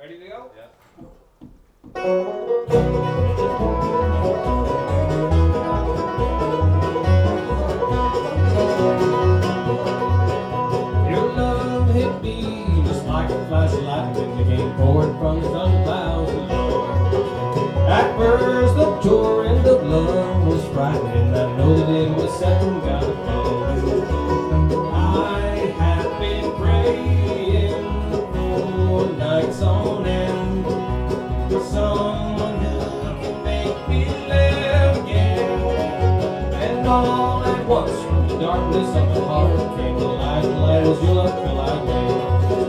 Ready to go? Yeah. Your love hit me just like a flash of lightning that came pouring from the thunder clouds below. At first the torrent of love was frightening, I know that it was second got to flow. I have been praying for nights on end for someone who can make me live again. And all at once from the darkness of my heart came the light. The light was your love till I wake.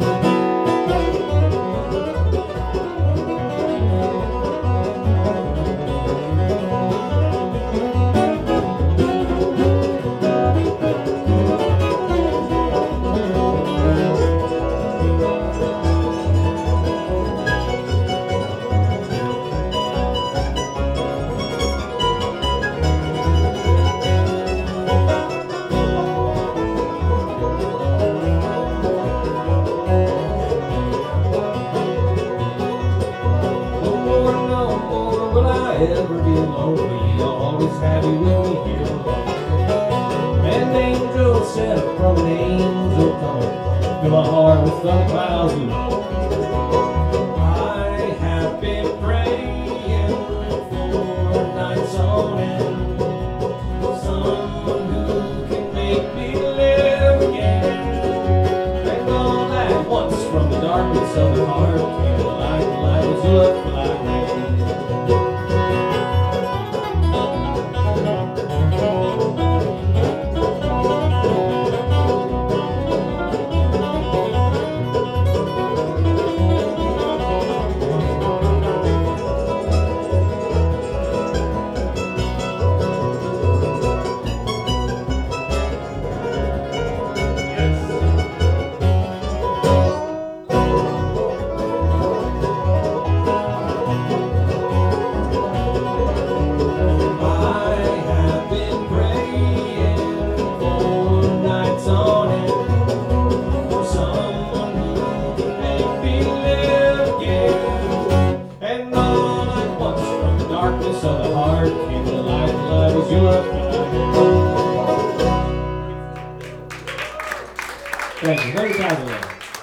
Ever be lonely, I'll always have you with me here alone. An angel sent from an angel coming, fill my heart with thunder clouds below. I have been praying for nights on end, for someone who can make me live again. And all at once from the darkness of the heart came the light was your love till I wake. Darkness of the heart came the light was your love. Thank you. Very kind of you.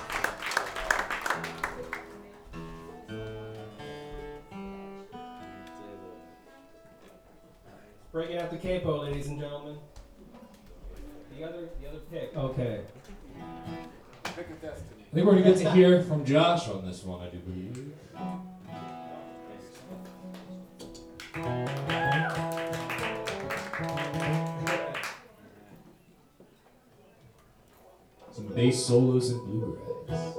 Breaking out the capo, ladies and gentlemen. The other pick. Okay. Pick a destiny. I think we're going to get to hear from Josh on this one, I do believe. Some bass solos and bluegrass.